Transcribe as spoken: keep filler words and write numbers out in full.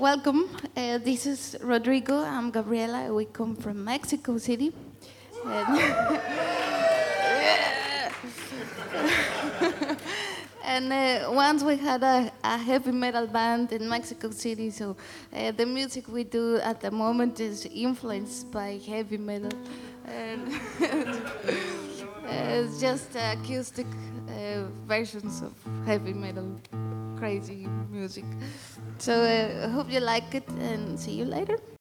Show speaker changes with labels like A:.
A: welcome. Uh, this is Rodrigo. I'm Gabriela. We come from Mexico City. And, and uh, once we had a, a heavy metal band in Mexico City, so uh, the music we do at the moment is influenced by heavy metal. And it's just acoustic uh, versions of heavy metal, crazy music. So I uh, hope you like it and see you later.